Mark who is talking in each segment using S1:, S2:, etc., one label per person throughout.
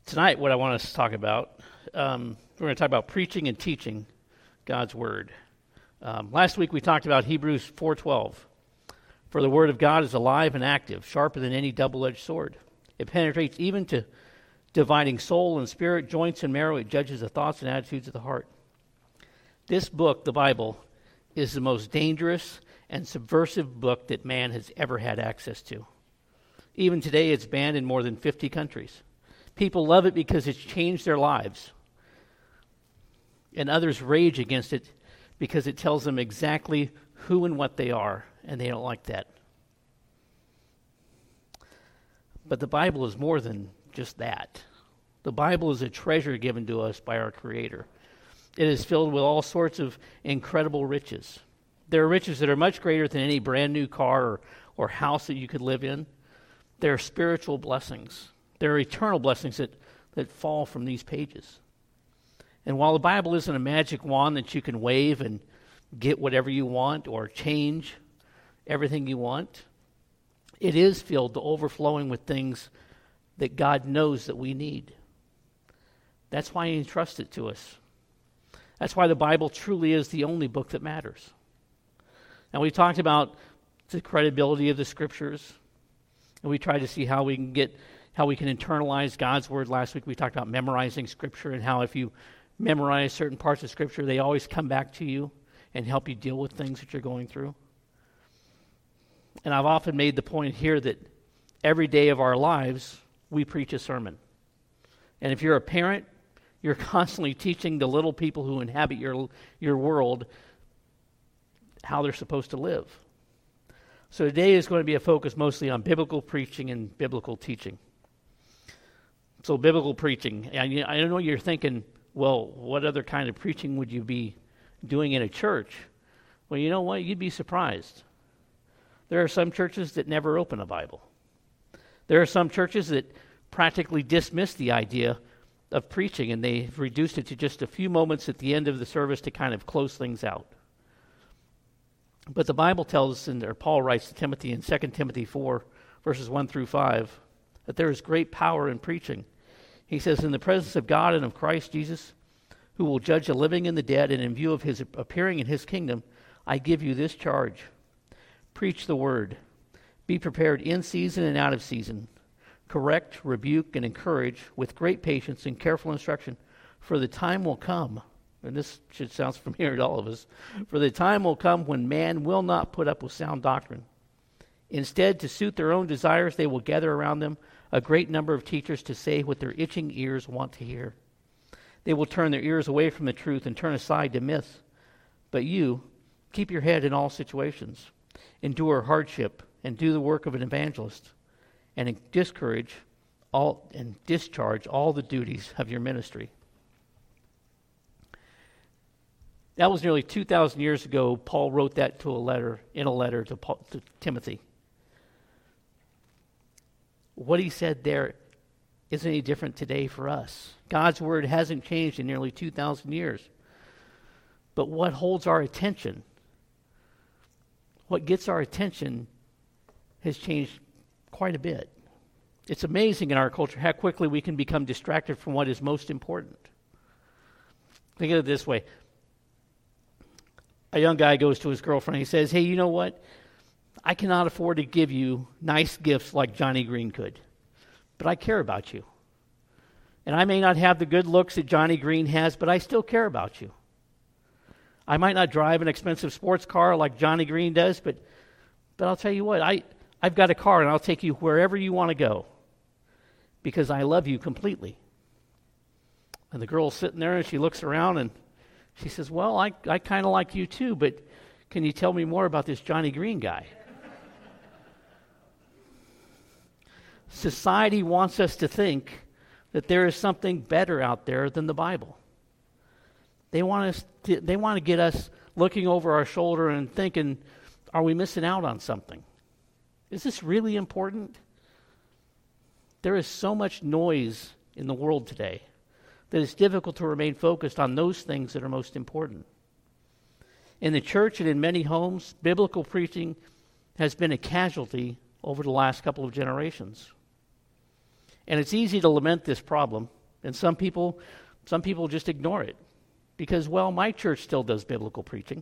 S1: Tonight, what I want us to talk about, we're going to talk about preaching and teaching God's Word. Last week we talked about Hebrews 4:12. For the Word of God is alive and active, sharper than any double-edged sword. It penetrates even to dividing soul and spirit, joints and marrow. It judges the thoughts and attitudes of the heart. This book, the Bible, is the most dangerous and subversive book that man has ever had access to. Even today, it's banned in more than 50 countries. People love it because it's changed their lives. And others rage against it because it tells them exactly who and what they are, and they don't like that. But the Bible is more than just that. The Bible is a treasure given to us by our Creator. It is filled with all sorts of incredible riches. There are riches that are much greater than any brand new car or house that you could live in. There are spiritual blessings. There are eternal blessings that fall from these pages. And while the Bible isn't a magic wand that you can wave and get whatever you want or change everything you want, it is filled to overflowing with things that God knows that we need. That's why He entrusts it to us. That's why the Bible truly is the only book that matters. Now, we talked about the credibility of the Scriptures, and we tried to see how we can internalize God's Word. Last week we talked about memorizing Scripture and how if you memorize certain parts of Scripture, they always come back to you and help you deal with things that you're going through. And I've often made the point here that every day of our lives, we preach a sermon. And if you're a parent, you're constantly teaching the little people who inhabit your world how they're supposed to live. So today is going to be a focus mostly on biblical preaching and biblical teaching. So biblical preaching, I know you're thinking, well, what other kind of preaching would you be doing in a church? Well, you know what? You'd be surprised. There are some churches that never open a Bible. There are some churches that practically dismiss the idea of preaching, and they've reduced it to just a few moments at the end of the service to kind of close things out. But the Bible tells us, or Paul writes to Timothy in 2 Timothy 4, verses 1 through 5, that there is great power in preaching. He says, in the presence of God and of Christ Jesus, who will judge the living and the dead, and in view of His appearing in His kingdom, I give you this charge. Preach the word. Be prepared in season and out of season. Correct, rebuke, and encourage with great patience and careful instruction. For the time will come, and this should sound familiar to all of us, for the time will come when man will not put up with sound doctrine. Instead, to suit their own desires, they will gather around them a great number of teachers to say what their itching ears want to hear. They will turn their ears away from the truth and turn aside to myths. But you, keep your head in all situations. Endure hardship and do the work of an evangelist, and discharge all the duties of your ministry. That was nearly 2,000 years ago. Paul wrote that in a letter to Timothy. What he said there isn't any different today for us. God's Word hasn't changed in nearly 2,000 years. But what holds our attention, what gets our attention, has changed quite a bit. It's amazing in our culture how quickly we can become distracted from what is most important. Think of it this way. A young guy goes to his girlfriend and he says, hey, you know what? I cannot afford to give you nice gifts like Johnny Green could, but I care about you. And I may not have the good looks that Johnny Green has, but I still care about you. I might not drive an expensive sports car like Johnny Green does, but I'll tell you what, I've got a car and I'll take you wherever you want to go because I love you completely. And the girl's sitting there and she looks around and she says, well, I kind of like you too, but can you tell me more about this Johnny Green guy? Society wants us to think that there is something better out there than the Bible. They want to get us looking over our shoulder and thinking, are we missing out on something? Is this really important? There is so much noise in the world today that it's difficult to remain focused on those things that are most important. In the church and in many homes, biblical preaching has been a casualty over the last couple of generations. And it's easy to lament this problem And some people just ignore it because, well, my church still does biblical preaching.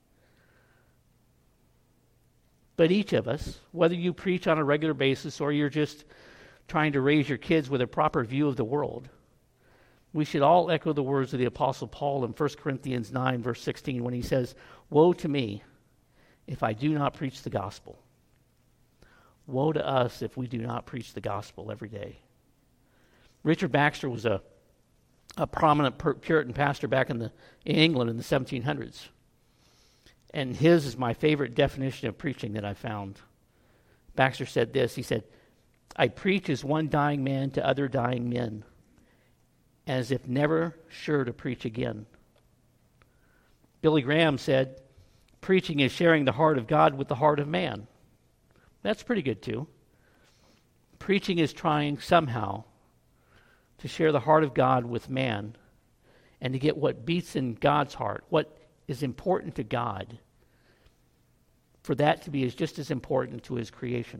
S1: But each of us, whether you preach on a regular basis or you're just trying to raise your kids with a proper view of the world, we should all echo the words of the Apostle Paul in 1 Corinthians 9, verse 16, when he says, "Woe to me if I do not preach the gospel." Woe to us if we do not preach the gospel every day. Richard Baxter was a prominent Puritan pastor back in England in the 1700s. And his is my favorite definition of preaching that I found. Baxter said this, he said, "I preach as one dying man to other dying men, as if never sure to preach again." Billy Graham said, "Preaching is sharing the heart of God with the heart of man." That's pretty good too. Preaching is trying somehow to share the heart of God with man and to get what beats in God's heart, what is important to God, for that to be just as important to his creation.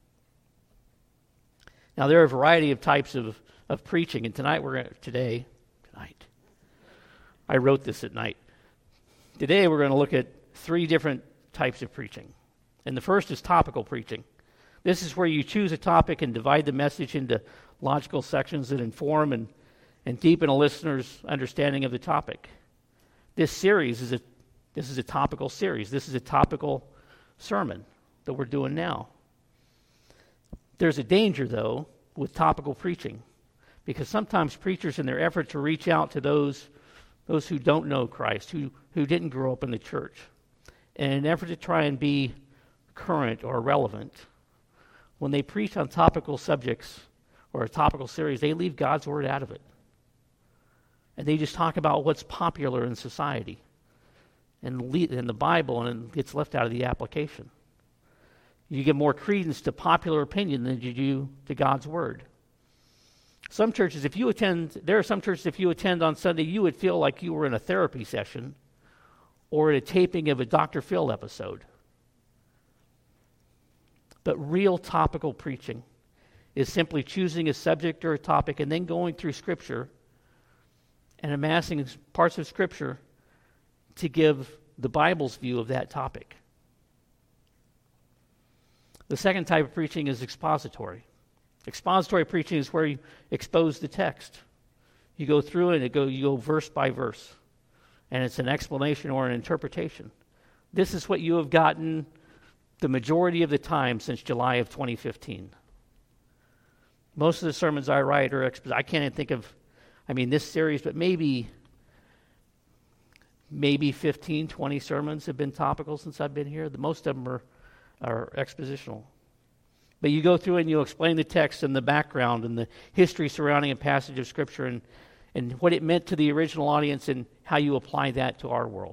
S1: Now, there are a variety of types of preaching, and tonight, I wrote this at night. Today we're going to look at 3 different types of preaching. And the first is topical preaching. This is where you choose a topic and divide the message into logical sections that inform and deepen a listener's understanding of the topic. This series is a topical series. This is a topical sermon that we're doing now. There's a danger, though, with topical preaching, because sometimes preachers, in their effort to reach out to those who don't know Christ, who didn't grow up in the church, in an effort to try and be current or relevant, when they preach on topical subjects or a topical series, they leave God's word out of it. And they just talk about what's popular in society and in the Bible, and it gets left out of the application. You give more credence to popular opinion than you do to God's word. There are some churches, if you attend on Sunday, you would feel like you were in a therapy session or at a taping of a Dr. Phil episode. But real topical preaching is simply choosing a subject or a topic and then going through Scripture and amassing parts of Scripture to give the Bible's view of that topic. The second type of preaching is expository. Expository preaching is where you expose the text. You go through it and you go verse by verse, and it's an explanation or an interpretation. This is what you have gotten the majority of the time since July of 2015. Most of the sermons I write are I can't even think of, this series, but maybe 15, 20 sermons have been topical since I've been here. Most of them are expositional. But you go through and you explain the text and the background and the history surrounding a passage of Scripture and what it meant to the original audience and how you apply that to our world.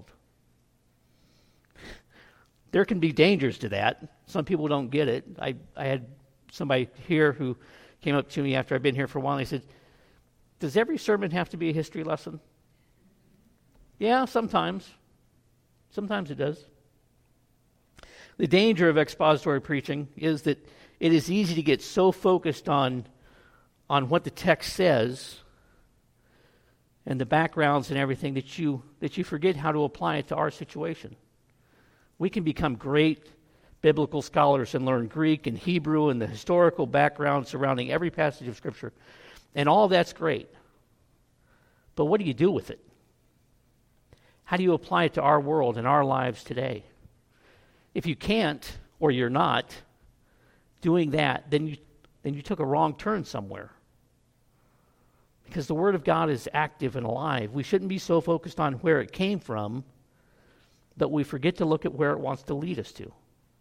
S1: There can be dangers to that. Some people don't get it. I had somebody here who came up to me after I'd been here for a while, and they said, "Does every sermon have to be a history lesson?" Yeah, sometimes. Sometimes it does. The danger of expository preaching is that it is easy to get so focused on what the text says and the backgrounds and everything that you forget how to apply it to our situation. We can become great biblical scholars and learn Greek and Hebrew and the historical background surrounding every passage of Scripture, and all that's great. But what do you do with it? How do you apply it to our world and our lives today? If you can't, or you're not doing that, then you took a wrong turn somewhere. Because the Word of God is active and alive. We shouldn't be so focused on where it came from that we forget to look at where it wants to lead us to.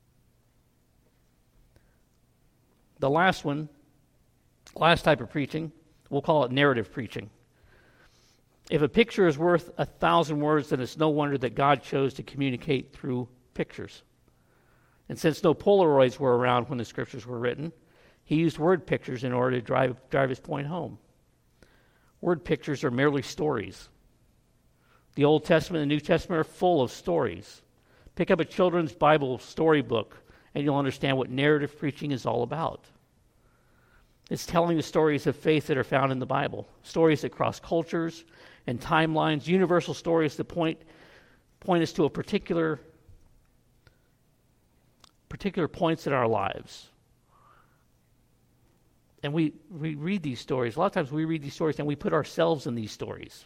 S1: The last type of preaching, we'll call it narrative preaching. If a picture is worth 1,000 words, then it's no wonder that God chose to communicate through pictures. And since no Polaroids were around when the Scriptures were written, he used word pictures in order to drive his point home. Word pictures are merely stories. The Old Testament and the New Testament are full of stories. Pick up a children's Bible storybook, and you'll understand what narrative preaching is all about. It's telling the stories of faith that are found in the Bible, stories that cross cultures and timelines, universal stories that point us to a particular points in our lives. And we read these stories. A lot of times we read these stories and we put ourselves in these stories.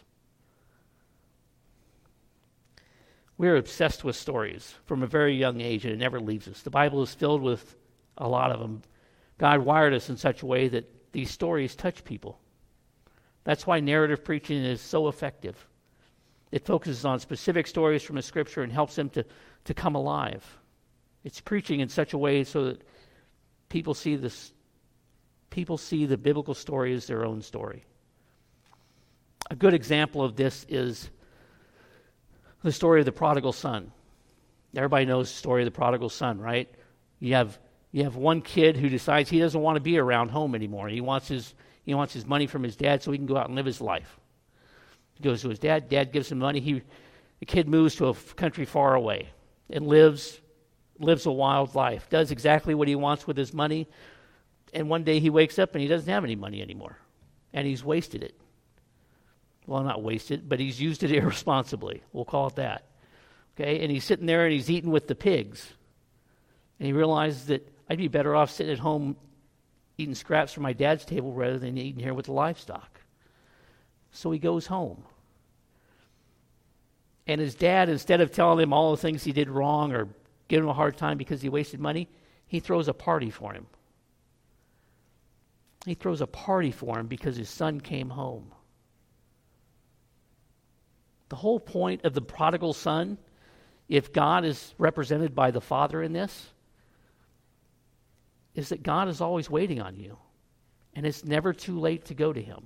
S1: We're obsessed with stories from a very young age, and it never leaves us. The Bible is filled with a lot of them. God wired us in such a way that these stories touch people. That's why narrative preaching is so effective. It focuses on specific stories from the Scripture and helps them to come alive. It's preaching in such a way so that people see the biblical story as their own story. A good example of this is the story of the prodigal son. Everybody knows the story of the prodigal son, right? You have one kid who decides he doesn't want to be around home anymore. He wants his money from his dad so he can go out and live his life. He goes to his dad. Dad gives him money. The kid moves to a country far away and lives a wild life. Does exactly what he wants with his money. And one day he wakes up and he doesn't have any money anymore, and he's wasted it. Well, not wasted, but he's used it irresponsibly. We'll call it that. Okay, and he's sitting there and he's eating with the pigs. And he realizes that I'd be better off sitting at home eating scraps from my dad's table rather than eating here with the livestock. So he goes home. And his dad, instead of telling him all the things he did wrong or giving him a hard time because he wasted money, he throws a party for him. He throws a party for him because his son came home. The whole point of the prodigal son, if God is represented by the Father in this, is that God is always waiting on you, and it's never too late to go to Him.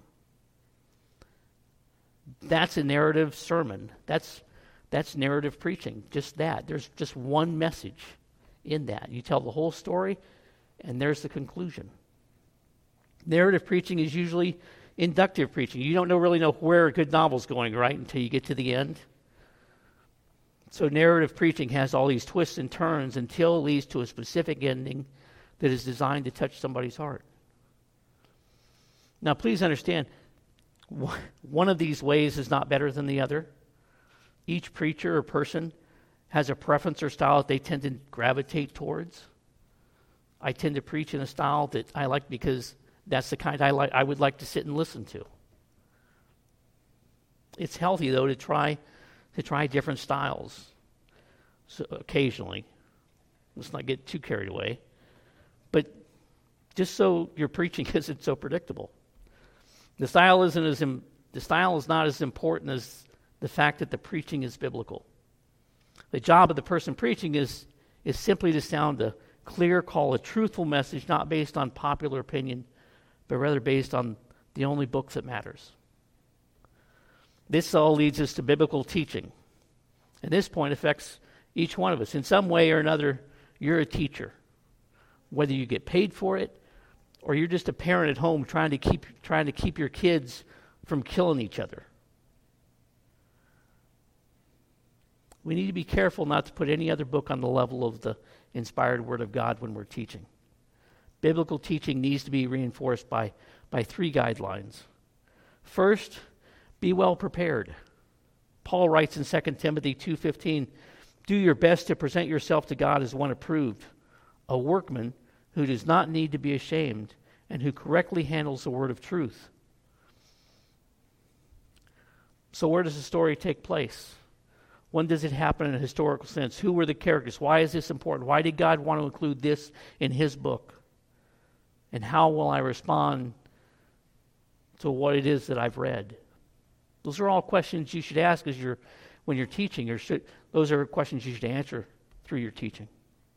S1: That's a narrative sermon. That's narrative preaching, just that. There's just one message in that. You tell the whole story, and there's the conclusion. Narrative preaching is usually inductive preaching. You don't really know where a good novel's going, right, until you get to the end. So narrative preaching has all these twists and turns until it leads to a specific ending that is designed to touch somebody's heart. Now, please understand, one of these ways is not better than the other. Each preacher or person has a preference or style that they tend to gravitate towards. I tend to preach in a style that I like because that's the kind I would like to sit and listen to. It's healthy, though, to try different styles. So occasionally, let's not get too carried away. But just so your preaching isn't so predictable, the style is not as important as the fact that the preaching is biblical. The job of the person preaching is simply to sound a clear call, a truthful message, not based on popular opinion, but rather based on the only book that matters. This all leads us to biblical teaching. And this point affects each one of us. In some way or another, you're a teacher. Whether you get paid for it, or you're just a parent at home trying to keep your kids from killing each other. We need to be careful not to put any other book on the level of the inspired Word of God when we're teaching. Biblical teaching needs to be reinforced by three guidelines. First, be well prepared. Paul writes in 2 Timothy 2:15, "Do your best to present yourself to God as one approved, a workman who does not need to be ashamed and who correctly handles the word of truth." So where does the story take place? When does it happen in a historical sense? Who were the characters? Why is this important? Why did God want to include this in His book? And how will I respond to what it is that I've read? Those are all questions you should ask when you're teaching. Those are questions you should answer through your teaching.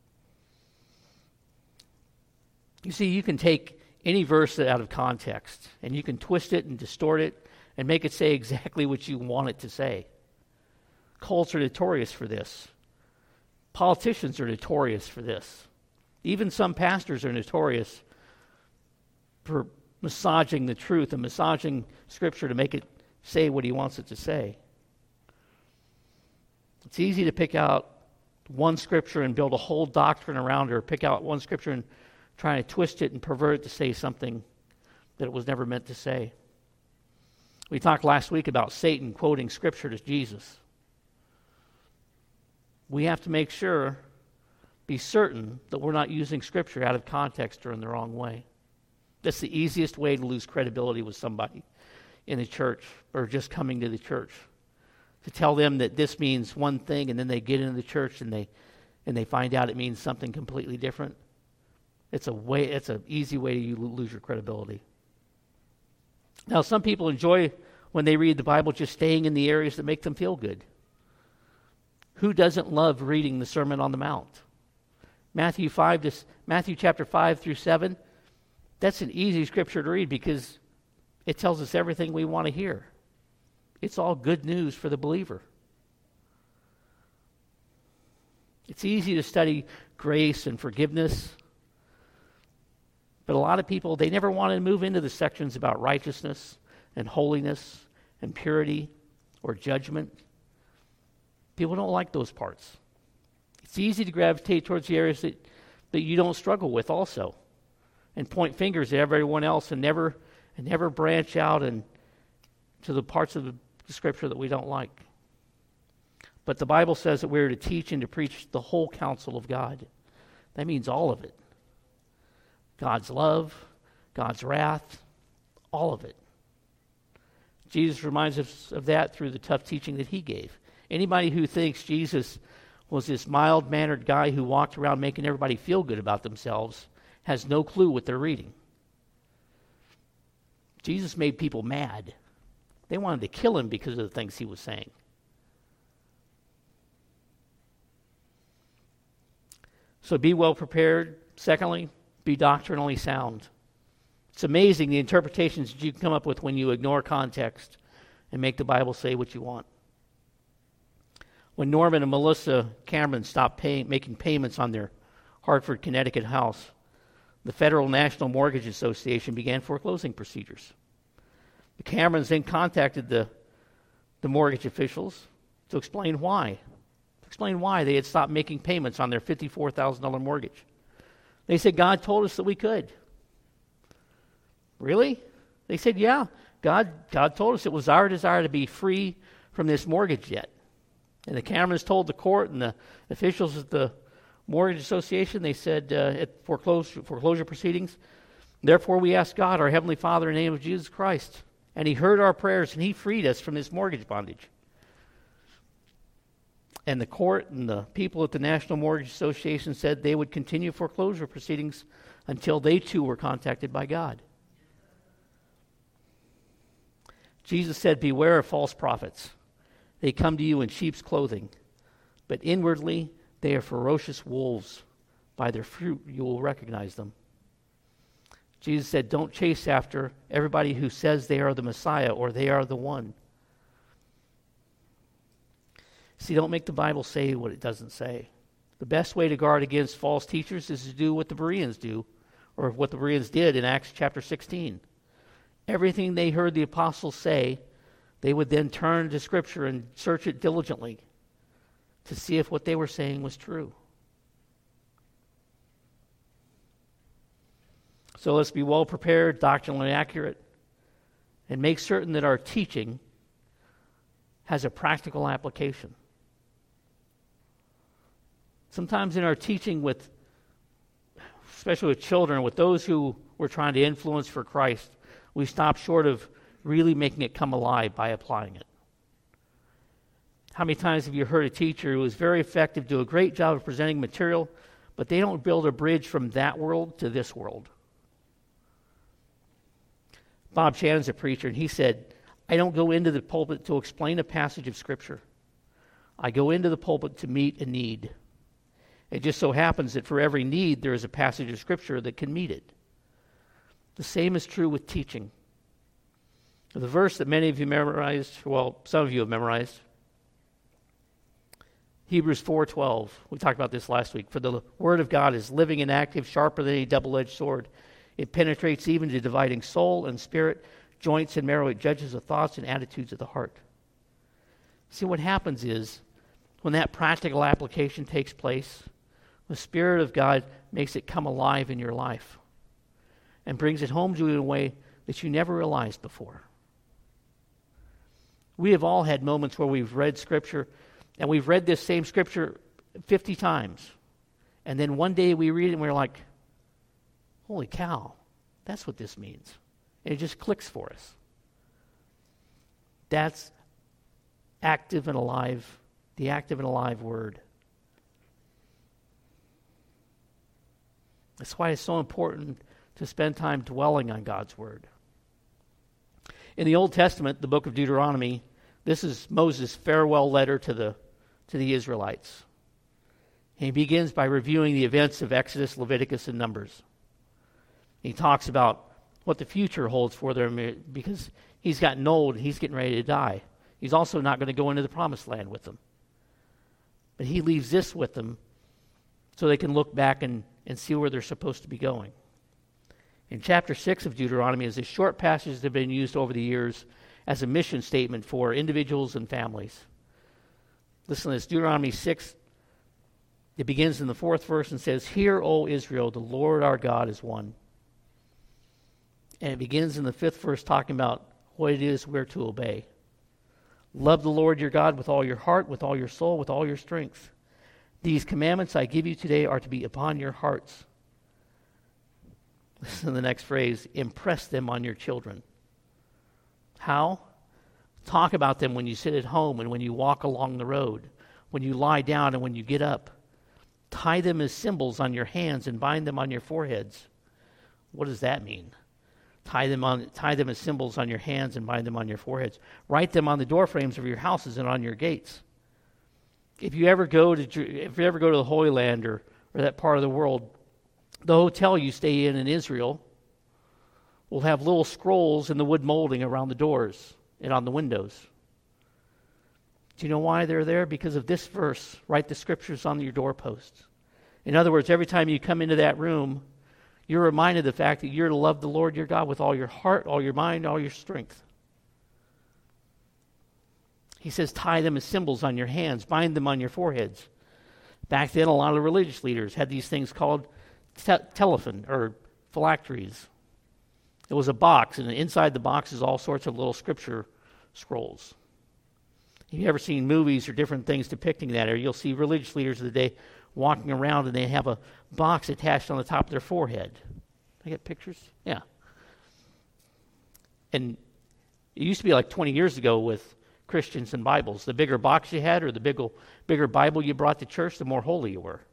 S1: You see, you can take any verse out of context, and you can twist it and distort it and make it say exactly what you want it to say. Cults are notorious for this. Politicians are notorious for this. Even some pastors are notorious for massaging the truth and massaging Scripture to make it say what he wants it to say. It's easy to pick out one Scripture and build a whole doctrine around it, or pick out one Scripture and try to twist it and pervert it to say something that it was never meant to say. We talked last week about Satan quoting Scripture to Jesus. We have to make sure, be certain, that we're not using Scripture out of context or in the wrong way. That's the easiest way to lose credibility with somebody in the church or just coming to the church. To tell them that this means one thing and then they get into the church and they find out it means something completely different. It's an easy way to lose your credibility. Now, some people enjoy, when they read the Bible, just staying in the areas that make them feel good. Who doesn't love reading the Sermon on the Mount? Matthew chapter 5 through 7, that's an easy scripture to read because it tells us everything we want to hear. It's all good news for the believer. It's easy to study grace and forgiveness, but a lot of people, they never want to move into the sections about righteousness and holiness and purity or judgment. People don't like those parts. It's easy to gravitate towards the areas that you don't struggle with also, and point fingers at everyone else and never branch out and to the parts of the Scripture that we don't like. But the Bible says that we're to teach and to preach the whole counsel of God. That means all of it. God's love, God's wrath, all of it. Jesus reminds us of that through the tough teaching that he gave. Anybody who thinks Jesus was this mild-mannered guy who walked around making everybody feel good about themselves has no clue what they're reading. Jesus made people mad. They wanted to kill him because of the things he was saying. So be well prepared. Secondly, be doctrinally sound. It's amazing the interpretations that you can come up with when you ignore context and make the Bible say what you want. When Norman and Melissa Cameron stopped making payments on their Hartford, Connecticut house, the Federal National Mortgage Association began foreclosing procedures. The Camerons then contacted the mortgage officials to explain why. They had stopped making payments on their $54,000 mortgage. They said, God told us that we could. Really? They said, yeah, God told us it was our desire to be free from this mortgage debt. And the Camerons told the court and the officials at the Mortgage Association, they said at foreclosure proceedings, therefore we ask God, our Heavenly Father, in the name of Jesus Christ, and he heard our prayers and he freed us from this mortgage bondage. And the court and the people at the National Mortgage Association said they would continue foreclosure proceedings until they too were contacted by God. Jesus said, beware of false prophets. They come to you in sheep's clothing, but inwardly they are ferocious wolves. By their fruit you will recognize them. Jesus said, don't chase after everybody who says they are the Messiah or they are the one. See, don't make the Bible say what it doesn't say. The best way to guard against false teachers is to do what the Bereans do, or what the Bereans did in Acts chapter 16. Everything they heard the apostles say, they would then turn to Scripture and search it diligently to see if what they were saying was true. So let's be well prepared, doctrinally accurate, and make certain that our teaching has a practical application. Sometimes in our teaching especially with children, with those who we're trying to influence for Christ, we stop short of really making it come alive by applying it. How many times have you heard a teacher who is very effective, do a great job of presenting material, but they don't build a bridge from that world to this world? Bob Shannon's a preacher, and he said, I don't go into the pulpit to explain a passage of Scripture. I go into the pulpit to meet a need. It just so happens that for every need, there is a passage of Scripture that can meet it. The same is true with teaching. The verse that many of you memorized, well, some of you have memorized, Hebrews 4:12. We talked about this last week. For the word of God is living and active, sharper than any double-edged sword. It penetrates even to dividing soul and spirit, joints and marrow. It judges the thoughts and attitudes of the heart. See, what happens is, when that practical application takes place, the Spirit of God makes it come alive in your life and brings it home to you in a way that you never realized before. We have all had moments where we've read Scripture, and we've read this same Scripture 50 times. And then one day we read it and we're like, holy cow, that's what this means. And it just clicks for us. That's active and alive, the active and alive Word. That's why it's so important to spend time dwelling on God's Word. In the Old Testament, the book of Deuteronomy, this is Moses' farewell letter to the Israelites. He begins by reviewing the events of Exodus, Leviticus, and Numbers. He talks about what the future holds for them because he's gotten old and he's getting ready to die. He's also not going to go into the promised land with them. But he leaves this with them so they can look back and see where they're supposed to be going. In chapter 6 of Deuteronomy is a short passage that have been used over the years as a mission statement for individuals and families. Listen to this, Deuteronomy 6, it begins in the 4th verse and says, "Hear, O Israel, the Lord our God is one." And it begins in the 5th verse talking about what it is we're to obey. "Love the Lord your God with all your heart, with all your soul, with all your strength. These commandments I give you today are to be upon your hearts." Listen to the next phrase, "Impress them on your children." How? Talk about them when you sit at home and when you walk along the road, when you lie down and when you get up. Tie them as symbols on your hands and bind them on your foreheads. What does that mean? Tie them as symbols on your hands and bind them on your foreheads. Write them on the doorframes of your houses and on your gates. If you ever go to the Holy Land or that part of the world, the hotel you stay in Israel will have little scrolls in the wood molding around the doors and on the windows. Do you know why they're there? Because of this verse. Write the scriptures on your doorposts. In other words, every time you come into that room, you're reminded of the fact that you're to love the Lord your God with all your heart, all your mind, all your strength. He says, tie them as symbols on your hands, bind them on your foreheads. Back then, a lot of religious leaders had these things called telephone or phylacteries. It was a box, and inside the box is all sorts of little scripture scrolls. If you've ever seen movies or different things depicting that, or you'll see religious leaders of the day walking around and they have a box attached on the top of their forehead. I get pictures? Yeah. And it used to be like 20 years ago with Christians and Bibles. The bigger box you had or the bigger Bible you brought to church, the more holy you were.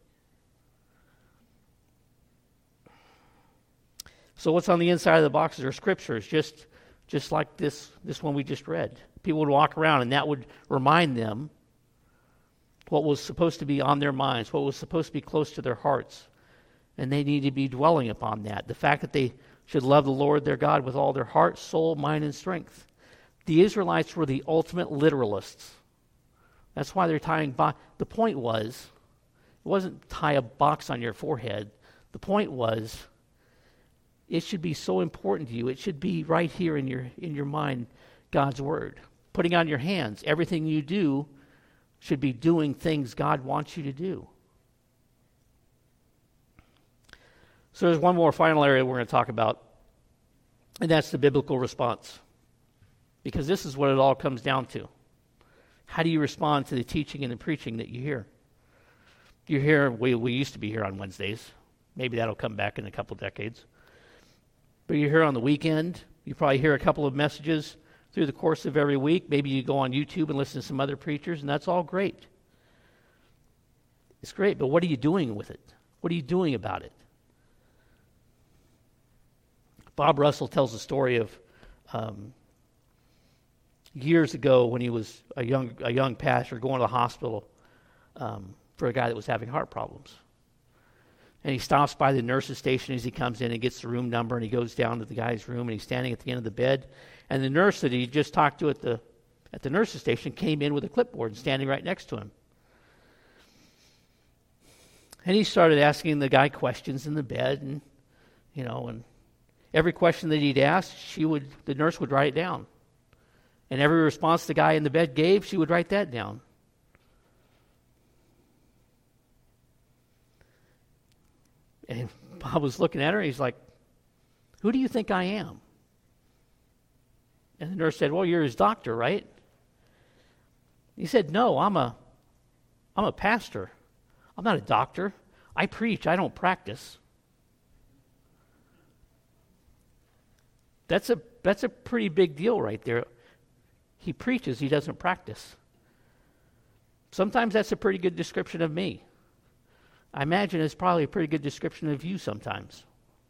S1: So what's on the inside of the boxes are scriptures, just like this one we just read. People would walk around and that would remind them what was supposed to be on their minds, what was supposed to be close to their hearts. And they need to be dwelling upon that. The fact that they should love the Lord their God with all their heart, soul, mind, and strength. The Israelites were the ultimate literalists. That's why they're tying the point was, it wasn't tie a box on your forehead. The point was, it should be so important to you. It should be right here in your mind, God's Word. Putting on your hands, everything you do should be doing things God wants you to do. So there's one more final area we're going to talk about, and that's the biblical response. Because this is what it all comes down to. How do you respond to the teaching and the preaching that you hear? You hear, we used to be here on Wednesdays. Maybe that'll come back in a couple decades. But you're here on the weekend. You probably hear a couple of messages through the course of every week. Maybe you go on YouTube and listen to some other preachers, and that's all great. It's great, but what are you doing with it? What are you doing about it? Bob Russell tells a story of years ago when he was a young pastor going to the hospital for a guy that was having heart problems. And he stops by the nurse's station as he comes in and gets the room number, and he goes down to the guy's room, and he's standing at the end of the bed. And the nurse that he just talked to at the nurse's station came in with a clipboard and standing right next to him. And he started asking the guy questions in the bed, and and every question that he'd ask, the nurse would write it down. And every response the guy in the bed gave, she would write that down. And Bob was looking at her, and he's like, "Who do you think I am?" And the nurse said, well, you're his doctor, right? He said, no, I'm a pastor. I'm not a doctor. I preach. I don't practice. That's a pretty big deal right there. He preaches. He doesn't practice. Sometimes that's a pretty good description of me. I imagine it's probably a pretty good description of you sometimes.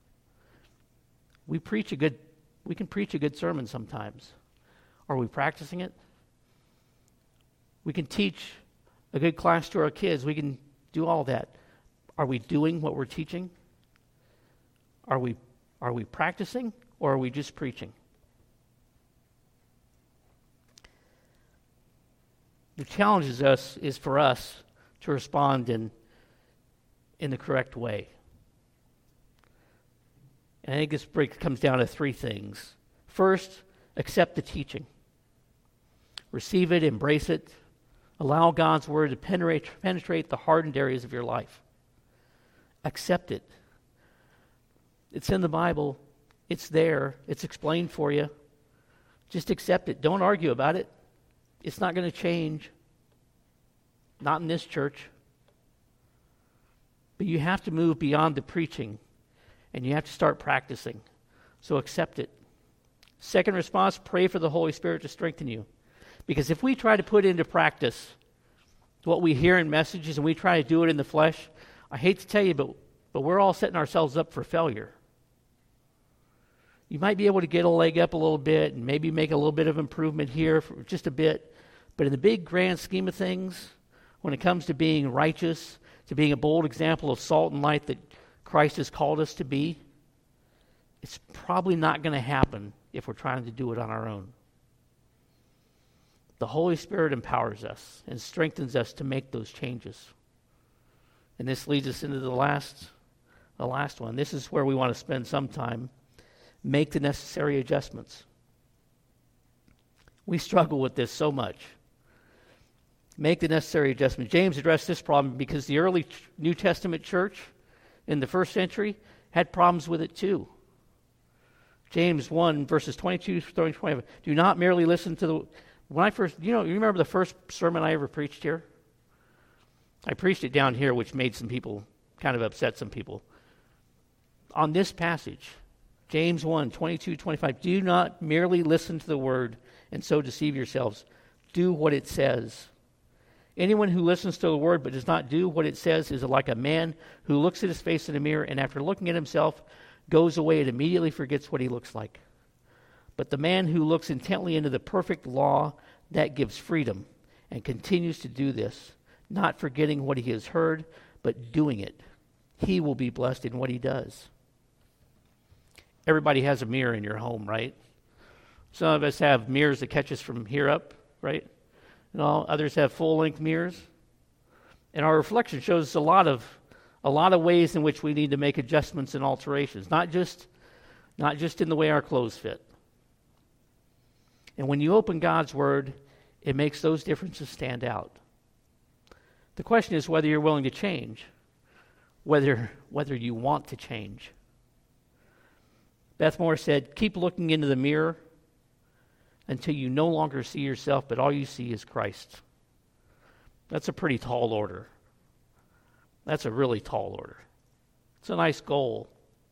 S1: We can preach a good sermon sometimes. Are we practicing it? We can teach a good class to our kids. We can do all that. Are we doing what we're teaching? Are we practicing, or are we just preaching? The challenge is for us to respond in the correct way. And I think this comes down to three things. First, accept the teaching. Receive it, embrace it. Allow God's word to penetrate the hardened areas of your life. Accept it. It's in the Bible. It's there. It's explained for you. Just accept it. Don't argue about it. It's not going to change. Not in this church. But you have to move beyond the preaching, and you have to start practicing. So accept it. Second response, pray for the Holy Spirit to strengthen you. Because if we try to put into practice what we hear in messages and we try to do it in the flesh, I hate to tell you, but we're all setting ourselves up for failure. You might be able to get a leg up a little bit and maybe make a little bit of improvement here for just a bit. But in the big grand scheme of things, when it comes to being righteous, to being a bold example of salt and light that Christ has called us to be, it's probably not going to happen if we're trying to do it on our own. The Holy Spirit empowers us and strengthens us to make those changes. And this leads us into the last one. This is where we want to spend some time. Make the necessary adjustments. We struggle with this so much. Make the necessary adjustments. James addressed this problem because the early New Testament church in the first century had problems with it too. James 1, verses 22 through 25. Do not merely listen to the... When I first... you remember the first sermon I ever preached here? I preached it down here, which made some people, kind of upset some people. On this passage, James 1, 22, 25. Do not merely listen to the word and so deceive yourselves. Do what it says. Anyone who listens to the word but does not do what it says is like a man who looks at his face in a mirror and after looking at himself goes away and immediately forgets what he looks like. But the man who looks intently into the perfect law, that gives freedom and continues to do this, not forgetting what he has heard, but doing it, he will be blessed in what he does. Everybody has a mirror in your home, right? Some of us have mirrors that catch us from here up, right? And others have full-length mirrors. And our reflection shows us a lot of ways in which we need to make adjustments and alterations, not just in the way our clothes fit. And when you open God's word, it makes those differences stand out. The question is whether you're willing to change, whether you want to change. Beth Moore said, keep looking into the mirror until you no longer see yourself, but all you see is Christ. That's a pretty tall order. That's a really tall order. It's a nice goal.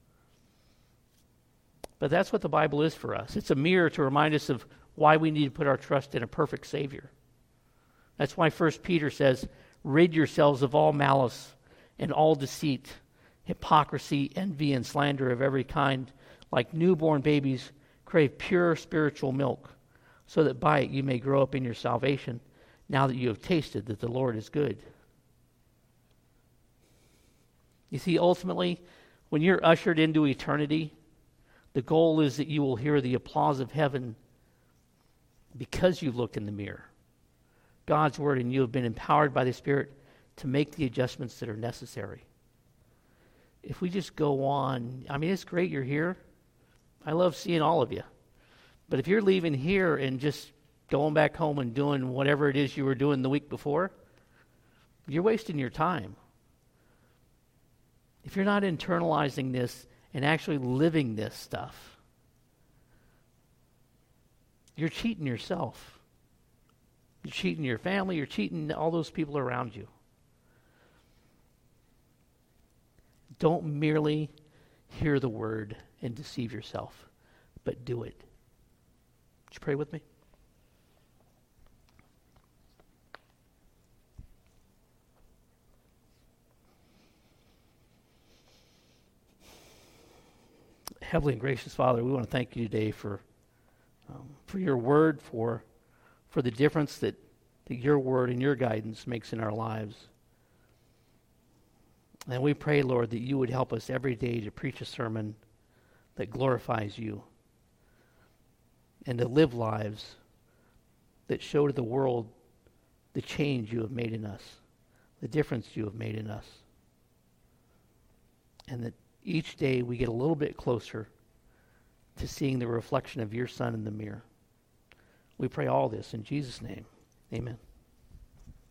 S1: But that's what the Bible is for us. It's a mirror to remind us of why we need to put our trust in a perfect Savior. That's why 1 Peter says, rid yourselves of all malice and all deceit, hypocrisy, envy, and slander of every kind. Like newborn babies, crave pure spiritual milk, so that by it you may grow up in your salvation, now that you have tasted that the Lord is good. You see, ultimately, when you're ushered into eternity, the goal is that you will hear the applause of heaven because you looked in the mirror. God's word and you have been empowered by the Spirit to make the adjustments that are necessary. If we just go on, it's great you're here. I love seeing all of you. But if you're leaving here and just going back home and doing whatever it is you were doing the week before, you're wasting your time. If you're not internalizing this and actually living this stuff, you're cheating yourself. You're cheating your family. You're cheating all those people around you. Don't merely hear the word and deceive yourself, but do it. Would you pray with me? Heavenly and gracious Father, we want to thank you today for your word, for the difference that your word and your guidance makes in our lives. And we pray, Lord, that you would help us every day to preach a sermon that glorifies you and to live lives that show to the world the change you have made in us, the difference you have made in us. And that each day we get a little bit closer to seeing the reflection of your Son in the mirror. We pray all this in Jesus' name. Amen.